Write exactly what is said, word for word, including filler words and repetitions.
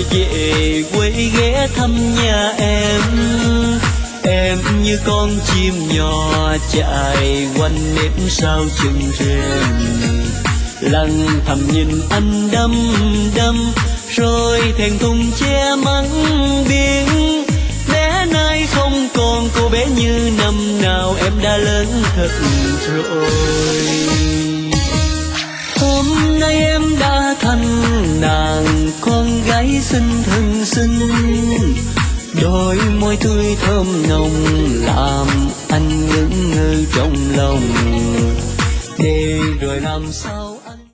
về quê ghé thăm nhà em. Em như con chim nhỏ chạy quanh nếp sao chừng rền, lặng thầm nhìn anh đăm đăm rồi thẹn thùng che mắng biển. Bé nay không còn cô bé như năm nào, em đã lớn thật rồi. Hôm nay em đã thành nàng con gái xinh thân xinh, đôi môi tươi thơm nồng làm anh ngẩn ngơ trong lòng. Để rồi làm sao